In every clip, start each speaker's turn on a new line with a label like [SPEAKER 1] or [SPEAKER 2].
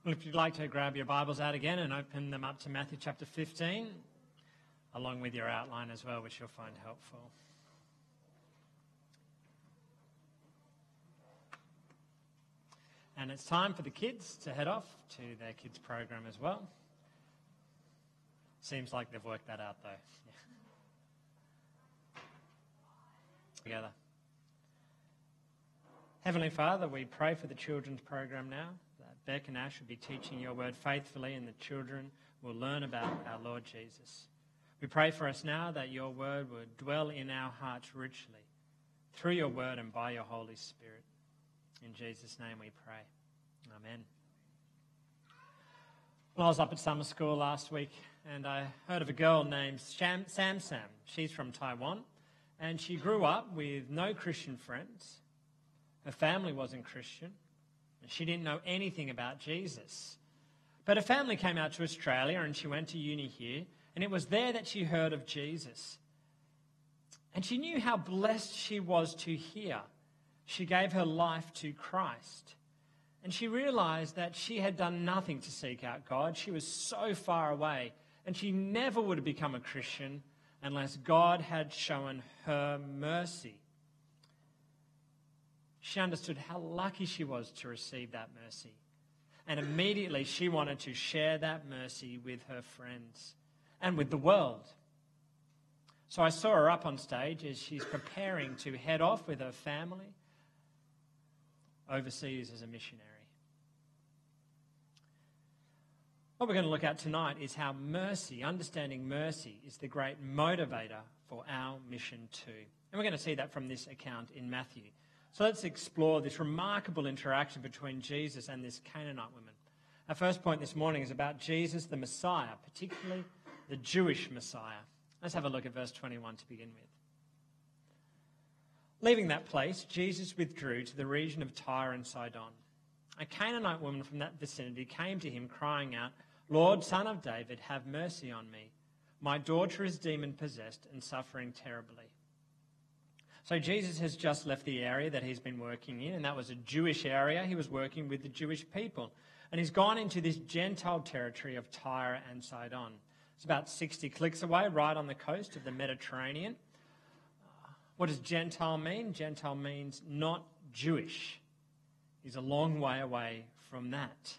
[SPEAKER 1] Well, if you'd like to grab your Bibles out again and open them up to Matthew chapter 15, along with your outline as well, which you'll find helpful. And it's time for the kids to head off to their kids' program as well. Seems like they've worked that out, though. Yeah. Together. Heavenly Father, we pray for the children's program now, that Beck and Ash will be teaching your word faithfully and the children will learn about our Lord Jesus. We pray for us now that your word would dwell in our hearts richly, through your word and by your Holy Spirit. In Jesus' name we pray. Amen. Well, I was up at summer school last week and I heard of a girl named Sam. She's from Taiwan and she grew up with no Christian friends. Her family wasn't Christian. And she didn't know anything about Jesus. But her family came out to Australia and she went to uni here. And it was there that she heard of Jesus. And she knew how blessed she was to hear. She gave her life to Christ. And she realized that she had done nothing to seek out God. She was so far away. And she never would have become a Christian unless God had shown her mercy. She understood how lucky she was to receive that mercy. And immediately she wanted to share that mercy with her friends and with the world. So I saw her up on stage as she's preparing to head off with her family overseas as a missionary. What we're going to look at tonight is how mercy, understanding mercy, is the great motivator for our mission too. And we're going to see that from this account in Matthew. So let's explore this remarkable interaction between Jesus and this Canaanite woman. Our first point this morning is about Jesus the Messiah, particularly the Jewish Messiah. Let's have a look at verse 21 to begin with. Leaving that place, Jesus withdrew to the region of Tyre and Sidon. A Canaanite woman from that vicinity came to him crying out, "Lord, Son of David, have mercy on me. My daughter is demon-possessed and suffering terribly." So Jesus has just left the area that he's been working in, and that was a Jewish area. He was working with the Jewish people. And he's gone into this Gentile territory of Tyre and Sidon. It's about 60 clicks away, right on the coast of the Mediterranean. What does Gentile mean? Gentile means not Jewish. He's a long way away from that.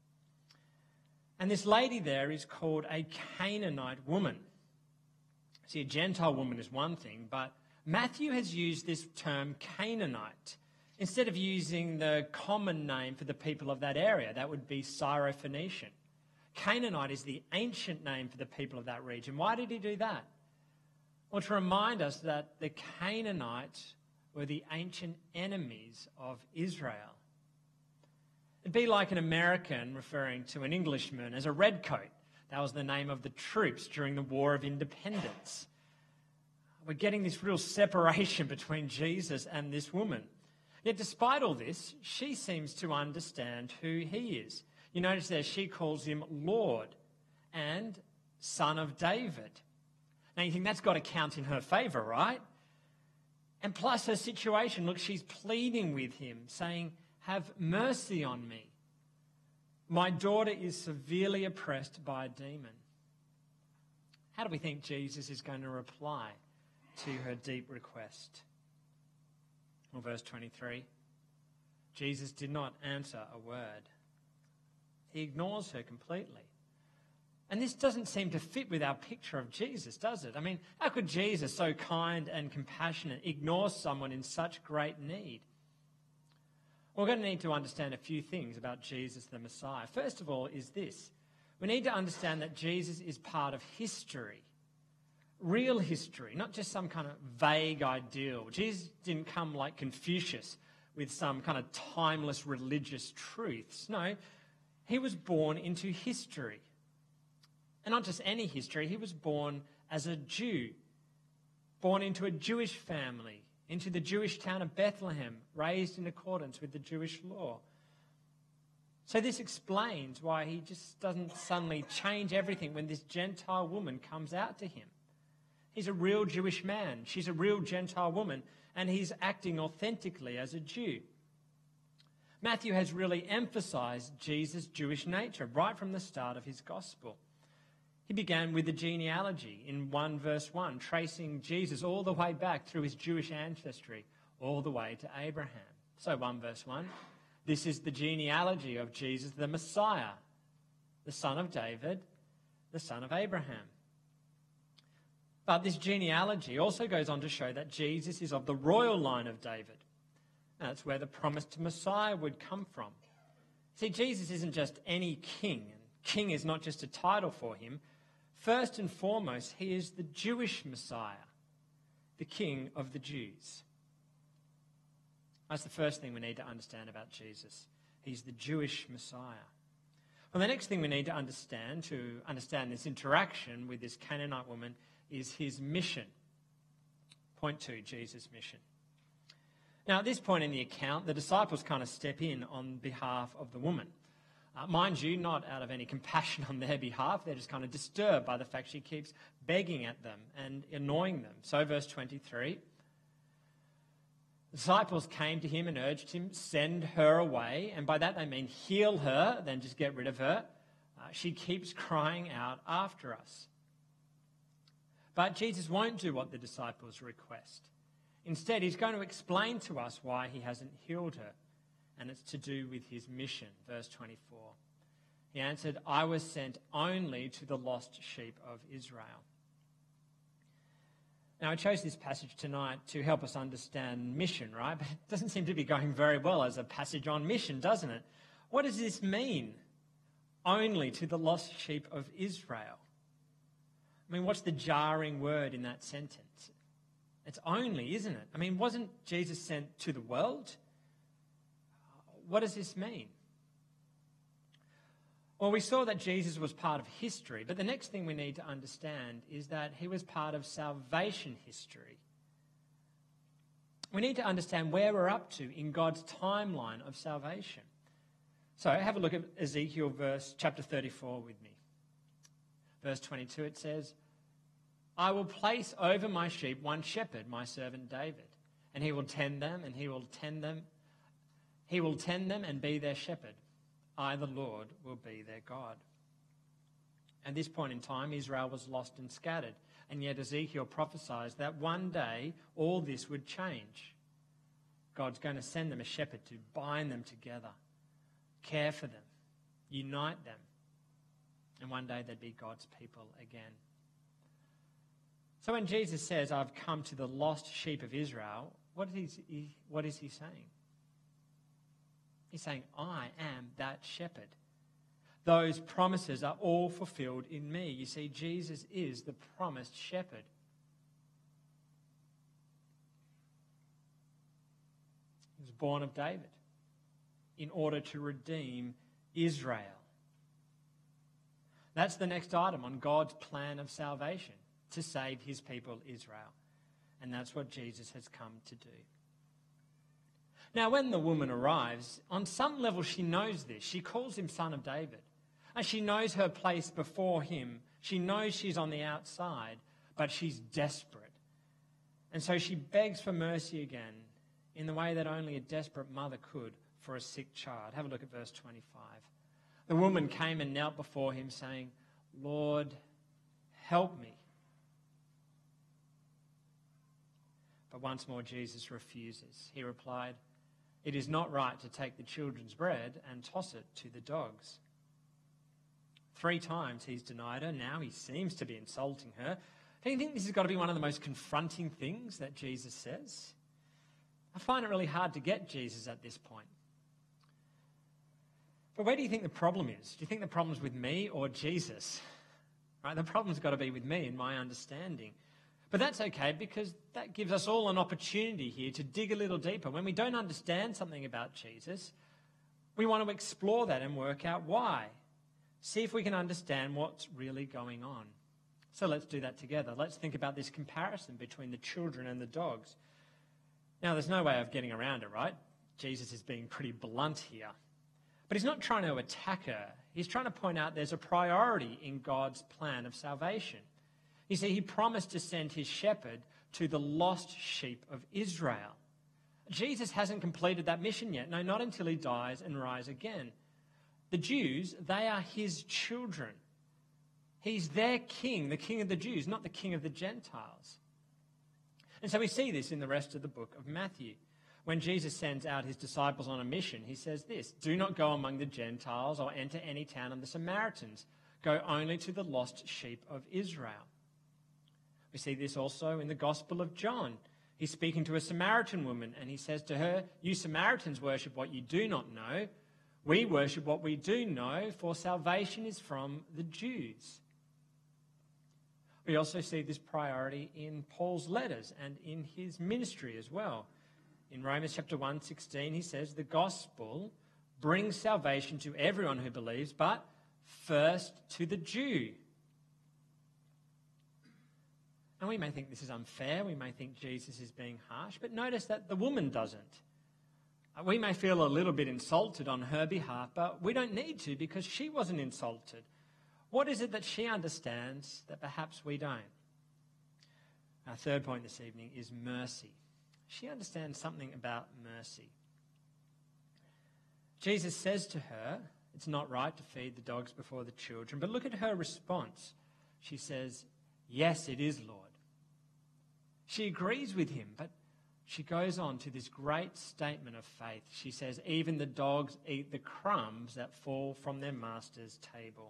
[SPEAKER 1] And this lady there is called a Canaanite woman. See, a Gentile woman is one thing, but Matthew has used this term Canaanite instead of using the common name for the people of that area. That would be Syrophoenician. Canaanite is the ancient name for the people of that region. Why did he do that? Well, to remind us that the Canaanites were the ancient enemies of Israel. It'd be like an American referring to an Englishman as a redcoat. That was the name of the troops during the War of Independence. We're getting this real separation between Jesus and this woman. Yet despite all this, she seems to understand who he is. You notice there she calls him Lord and Son of David. Now you think that's got to count in her favour, right? And plus her situation, look, she's pleading with him, saying, "Have mercy on me. My daughter is severely oppressed by a demon." How do we think Jesus is going to reply to her deep request? Well, verse 23, Jesus did not answer a word. He ignores her completely. And this doesn't seem to fit with our picture of Jesus, does it? I mean, how could Jesus, so kind and compassionate, ignore someone in such great need? We're going to need to understand a few things about Jesus the Messiah. First of all is this. We need to understand that Jesus is part of history. Real history, not just some kind of vague ideal. Jesus didn't come like Confucius with some kind of timeless religious truths. No, he was born into history. And not just any history, he was born as a Jew, born into a Jewish family, into the Jewish town of Bethlehem, raised in accordance with the Jewish law. So this explains why he just doesn't suddenly change everything when this Gentile woman comes out to him. He's a real Jewish man. She's a real Gentile woman. And he's acting authentically as a Jew. Matthew has really emphasized Jesus' Jewish nature right from the start of his gospel. He began with the genealogy in 1 verse 1, tracing Jesus all the way back through his Jewish ancestry, all the way to Abraham. So 1 verse 1, this is the genealogy of Jesus, the Messiah, the son of David, the son of Abraham. But this genealogy also goes on to show that Jesus is of the royal line of David. And that's where the promised Messiah would come from. See, Jesus isn't just any king, and king is not just a title for him. First and foremost, he is the Jewish Messiah, the King of the Jews. That's the first thing we need to understand about Jesus. He's the Jewish Messiah. Well, the next thing we need to understand this interaction with this Canaanite woman is his mission. Point 2, Jesus' mission. Now, at this point in the account, the disciples kind of step in on behalf of the woman. Mind you, not out of any compassion on their behalf. They're just kind of disturbed by the fact she keeps begging at them and annoying them. So, verse 23, the disciples came to him and urged him, send her away. And by that they mean heal her, then just get rid of her. She keeps crying out after us. But Jesus won't do what the disciples request. Instead, he's going to explain to us why he hasn't healed her. And it's to do with his mission. Verse 24. He answered, I was sent only to the lost sheep of Israel. Now, I chose this passage tonight to help us understand mission, right? But it doesn't seem to be going very well as a passage on mission, doesn't it? What does this mean? Only to the lost sheep of Israel. I mean, what's the jarring word in that sentence? It's only, isn't it? I mean, wasn't Jesus sent to the world? What does this mean? Well, we saw that Jesus was part of history, but the next thing we need to understand is that he was part of salvation history. We need to understand where we're up to in God's timeline of salvation. So have a look at Ezekiel chapter 34 with me. Verse 22, it says, I will place over my sheep one shepherd, my servant David, and he will tend them, and he will tend them and be their shepherd. I, the Lord, will be their God. At this point in time, Israel was lost and scattered, and yet Ezekiel prophesies that one day all this would change. God's going to send them a shepherd to bind them together, care for them, unite them, and one day they'd be God's people again. So when Jesus says, I've come to the lost sheep of Israel, what is he saying? He's saying, I am that shepherd. Those promises are all fulfilled in me. You see, Jesus is the promised shepherd. He was born of David in order to redeem Israel. That's the next item on God's plan of salvation, to save his people Israel. And that's what Jesus has come to do. Now, when the woman arrives, on some level she knows this. She calls him son of David. And she knows her place before him. She knows she's on the outside, but she's desperate. And so she begs for mercy again in the way that only a desperate mother could for a sick child. Have a look at verse 25. The woman came and knelt before him saying, Lord, help me. But once more Jesus refuses. He replied, it is not right to take the children's bread and toss it to the dogs. 3 times he's denied her. Now he seems to be insulting her. Don't you think this has got to be one of the most confronting things that Jesus says? I find it really hard to get Jesus at this point. But where do you think the problem is? Do you think the problem's with me or Jesus? Right? The problem's got to be with me in my understanding. But that's okay, because that gives us all an opportunity here to dig a little deeper. When we don't understand something about Jesus, we want to explore that and work out why. See if we can understand what's really going on. So let's do that together. Let's think about this comparison between the children and the dogs. Now, there's no way of getting around it, right? Jesus is being pretty blunt here. But he's not trying to attack her. He's trying to point out there's a priority in God's plan of salvation. You see, he promised to send his shepherd to the lost sheep of Israel. Jesus hasn't completed that mission yet. No, not until he dies and rise again. The Jews, they are his children. He's their king, the king of the Jews, not the king of the Gentiles. And so we see this in the rest of the book of Matthew. When Jesus sends out his disciples on a mission, he says this: "Do not go among the Gentiles or enter any town of the Samaritans. Go only to the lost sheep of Israel." We see this also in the Gospel of John. He's speaking to a Samaritan woman and he says to her, "You Samaritans worship what you do not know. We worship what we do know, for salvation is from the Jews." We also see this priority in Paul's letters and in his ministry as well. In Romans chapter 1:16, he says, "The gospel brings salvation to everyone who believes, but first to the Jew." And we may think this is unfair. We may think Jesus is being harsh. But notice that the woman doesn't. We may feel a little bit insulted on her behalf, but we don't need to because she wasn't insulted. What is it that she understands that perhaps we don't? Our third point this evening is mercy. She understands something about mercy. Jesus says to her, it's not right to feed the dogs before the children. But look at her response. She says, "Yes, it is, Lord." She agrees with him, but she goes on to this great statement of faith. She says, "Even the dogs eat the crumbs that fall from their master's table."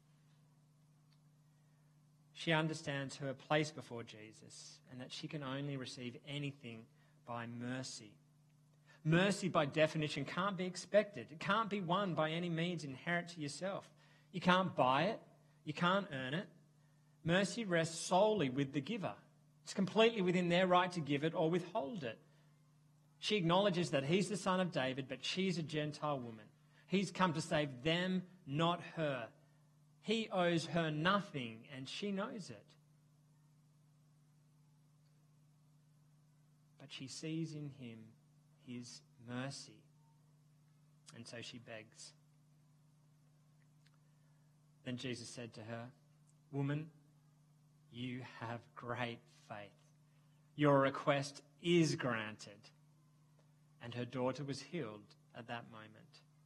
[SPEAKER 1] She understands her place before Jesus and that she can only receive anything by mercy. Mercy, by definition, can't be expected. It can't be won by any means inherent to yourself. You can't buy it. You can't earn it. Mercy rests solely with the giver. It's completely within their right to give it or withhold it. She acknowledges that he's the son of David, but she's a Gentile woman. He's come to save them, not her. He owes her nothing, and she knows it. But she sees in him his mercy, and so she begs. Then Jesus said to her, "Woman, you have great faith. Your request is granted." And her daughter was healed at that moment.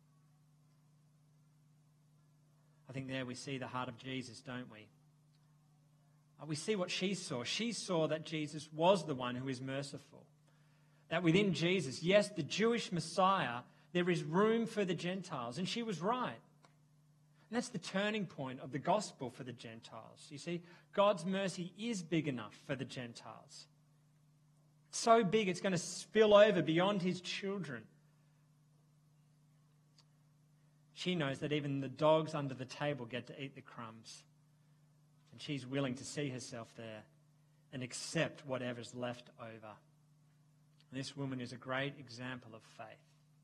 [SPEAKER 1] I think there we see the heart of Jesus, don't we? We see what she saw. She saw that Jesus was the one who is merciful. That within Jesus, yes, the Jewish Messiah, there is room for the Gentiles. And she was right. And that's the turning point of the gospel for the Gentiles. You see, God's mercy is big enough for the Gentiles. So big it's going to spill over beyond his children. She knows that even the dogs under the table get to eat the crumbs. And she's willing to see herself there and accept whatever's left over. And this woman is a great example of faith.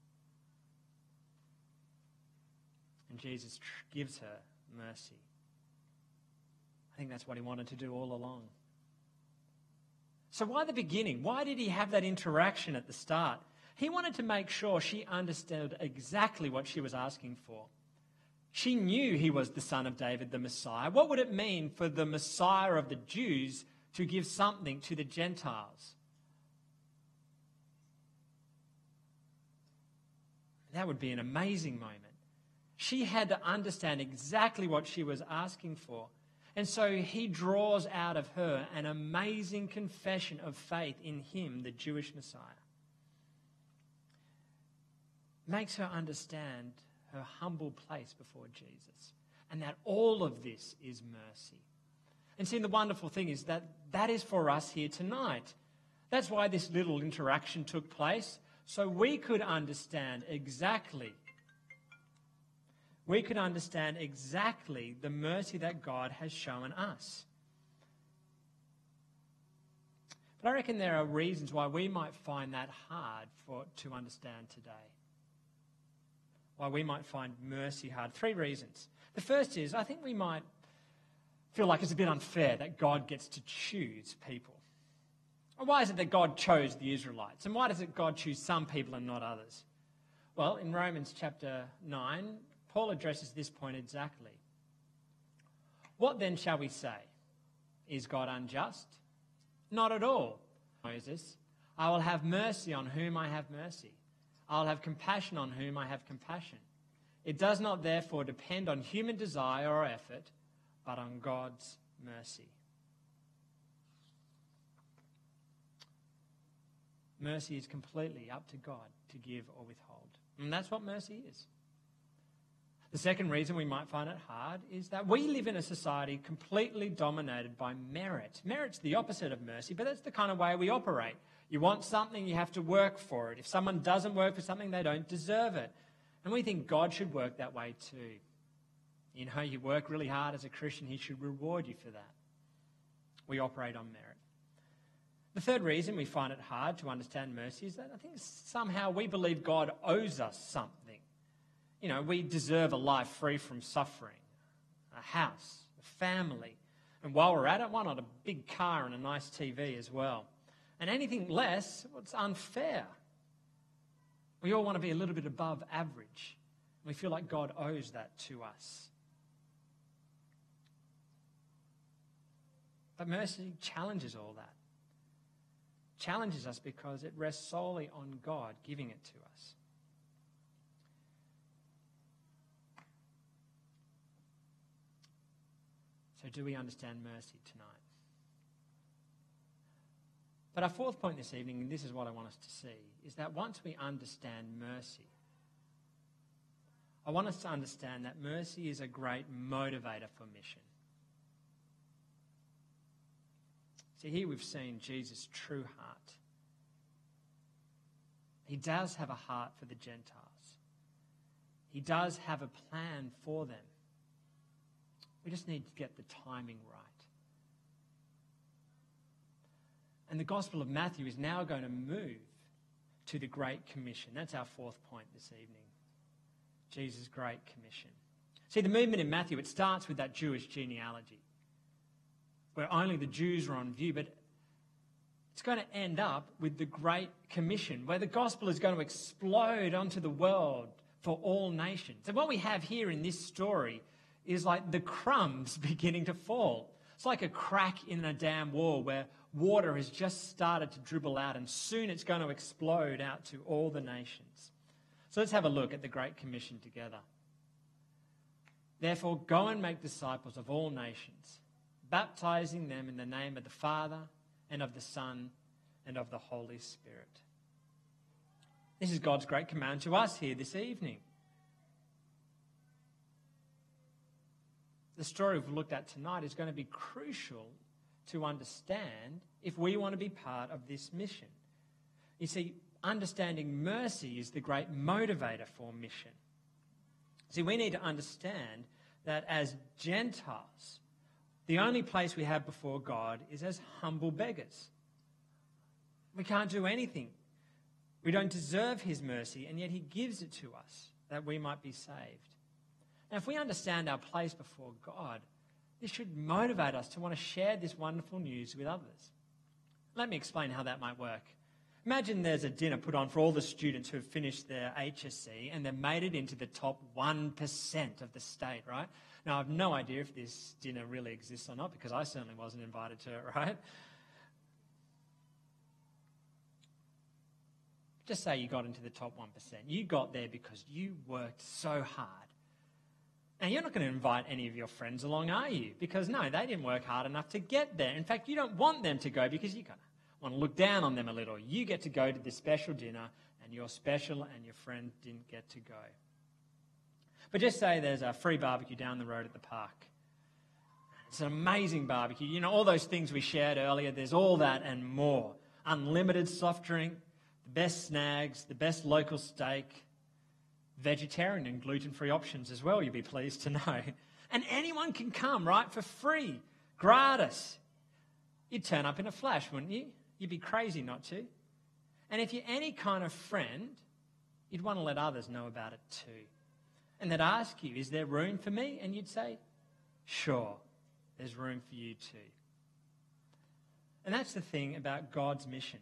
[SPEAKER 1] And Jesus gives her mercy. I think that's what he wanted to do all along. So why the beginning? Why did he have that interaction at the start? He wanted to make sure she understood exactly what she was asking for. She knew he was the son of David, the Messiah. What would it mean for the Messiah of the Jews to give something to the Gentiles? That would be an amazing moment. She had to understand exactly what she was asking for. And so he draws out of her an amazing confession of faith in him, the Jewish Messiah. Makes her understand her humble place before Jesus and that all of this is mercy. And see, the wonderful thing is that that is for us here tonight. That's why this little interaction took place, so we could understand exactly the mercy that God has shown us. But I reckon there are reasons why we might find that hard to understand today. Why we might find mercy hard. 3 reasons. The first is, I think we might feel like it's a bit unfair that God gets to choose people. Or why is it that God chose the Israelites? And why does it God choose some people and not others? Well, in Romans chapter 9, Paul addresses this point exactly. What then shall we say? Is God unjust? Not at all. Moses, I will have mercy on whom I have mercy. I will have compassion on whom I have compassion. It does not therefore depend on human desire or effort, but on God's mercy. Mercy is completely up to God to give or withhold. And that's what mercy is. The second reason we might find it hard is that we live in a society completely dominated by merit. Merit's the opposite of mercy, but that's the kind of way we operate. You want something, you have to work for it. If someone doesn't work for something, they don't deserve it. And we think God should work that way too. You know, you work really hard as a Christian, he should reward you for that. We operate on merit. The third reason we find it hard to understand mercy is that I think somehow we believe God owes us something. You know, we deserve a life free from suffering, a house, a family, and while we're at it, why not a big car and a nice TV as well? And anything less, well, it's unfair. We all want to be a little bit above average. We feel like God owes that to us. But mercy challenges all that. Challenges us because it rests solely on God giving it to us. So do we understand mercy tonight? But our fourth point this evening, and this is what I want us to see, is that once we understand mercy, I want us to understand that mercy is a great motivator for mission. See, here we've seen Jesus' true heart. He does have a heart for the Gentiles. He does have a plan for them. We just need to get the timing right. And the Gospel of Matthew is now going to move to the Great Commission. That's our fourth point this evening. Jesus' Great Commission. See, the movement in Matthew, it starts with that Jewish genealogy, where only the Jews are on view, but it's going to end up with the Great Commission, where the gospel is going to explode onto the world for all nations. And what we have here in this story is like the crumbs beginning to fall. It's like a crack in a dam wall where water has just started to dribble out, and soon it's going to explode out to all the nations. So let's have a look at the Great Commission together. Therefore, go and make disciples of all nations, baptizing them in the name of the Father and of the Son and of the Holy Spirit. This is God's great command to us here this evening. The story we've looked at tonight is going to be crucial to understand if we want to be part of this mission. You see, understanding mercy is the great motivator for mission. See, we need to understand that as Gentiles, the only place we have before God is as humble beggars. We can't do anything. We don't deserve his mercy, and yet he gives it to us that we might be saved. Now, if we understand our place before God, this should motivate us to want to share this wonderful news with others. Let me explain how that might work. Imagine there's a dinner put on for all the students who have finished their HSC and they've made it into the top 1% of the state, right? Now, I have no idea if this dinner really exists or not because I certainly wasn't invited to it, right? Just say you got into the top 1%. You got there because you worked so hard. Now, you're not going to invite any of your friends along, are you? Because, no, they didn't work hard enough to get there. In fact, you don't want them to go because you kind of want to look down on them a little. You get to go to this special dinner, and you're special and your friend didn't get to go. But just say there's a free barbecue down the road at the park. It's an amazing barbecue. You know, all those things we shared earlier, there's all that and more. Unlimited soft drink, the best snags, the best local steak, vegetarian and gluten-free options as well, you'll be pleased to know. And anyone can come, right, for free, gratis. You'd turn up in a flash, wouldn't you? You'd be crazy not to. And if you're any kind of friend, you'd want to let others know about it too. And they'd ask you, is there room for me? And you'd say, sure, there's room for you too. And that's the thing about God's mission.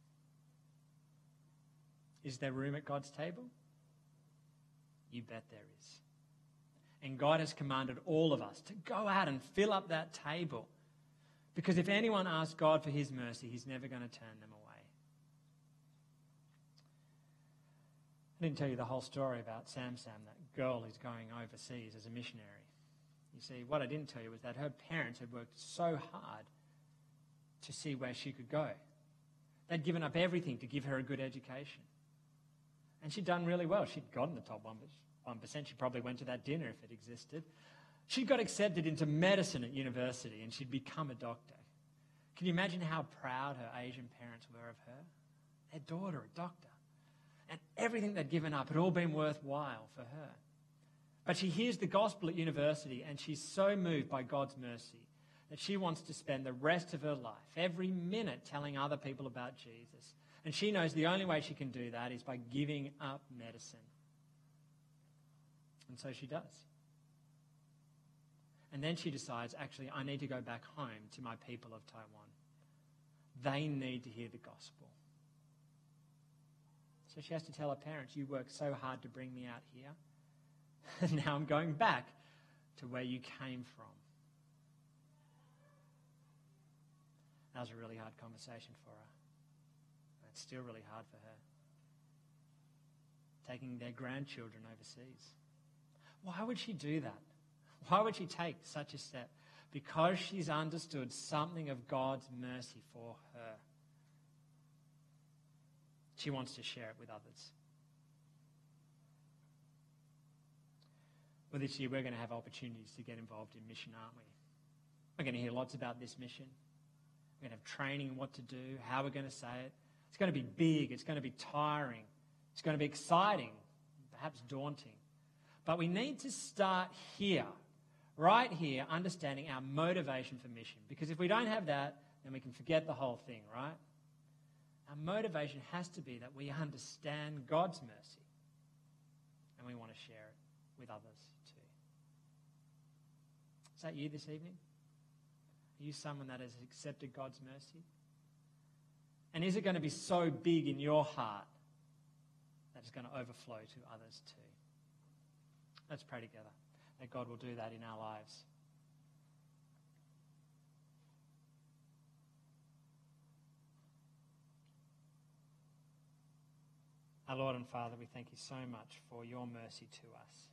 [SPEAKER 1] Is there room at God's table? You bet there is. And God has commanded all of us to go out and fill up that table. Because if anyone asks God for his mercy, he's never going to turn them away. didn't tell you the whole story about Sam, that girl who's going overseas as a missionary. You see, what I didn't tell you was that her parents had worked so hard to see where she could go. They'd given up everything to give her a good education. And she'd done really well. She'd gotten the top 1%. She probably went to that dinner if it existed. She got accepted into medicine at university and she'd become a doctor. Can you imagine how proud her Asian parents were of her? Their daughter, a doctor. And everything they'd given up had all been worthwhile for her. But she hears the gospel at university and she's so moved by God's mercy that she wants to spend the rest of her life, every minute, telling other people about Jesus. And she knows the only way she can do that is by giving up medicine. And so she does. And then she decides, actually, I need to go back home to my people of Taiwan. They need to hear the gospel. So she has to tell her parents, you worked so hard to bring me out here, and now I'm going back to where you came from. That was a really hard conversation for her. It's still really hard for her. Taking their grandchildren overseas. Why would she do that? Why would she take such a step? Because she's understood something of God's mercy for her. She wants to share it with others. Well, this year we're going to have opportunities to get involved in mission, aren't we? We're going to hear lots about this mission. We're going to have training on what to do, how we're going to say it. It's going to be big. It's going to be tiring. It's going to be exciting, perhaps daunting. But we need to start here, right here, understanding our motivation for mission. Because if we don't have that, then we can forget the whole thing, right? Our motivation has to be that we understand God's mercy and we want to share it with others too. Is that you this evening? Are you someone that has accepted God's mercy? And is it going to be so big in your heart that it's going to overflow to others too? Let's pray together that God will do that in our lives. Our Lord and Father, we thank you so much for your mercy to us.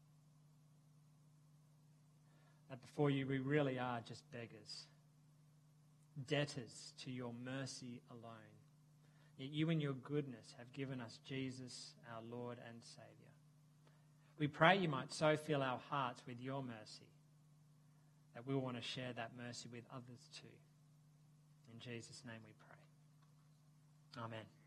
[SPEAKER 1] That before you we really are just beggars, debtors to your mercy alone. Yet you in your goodness have given us Jesus, our Lord and Saviour. We pray you might so fill our hearts with your mercy that we will want to share that mercy with others too. In Jesus' name we pray. Amen.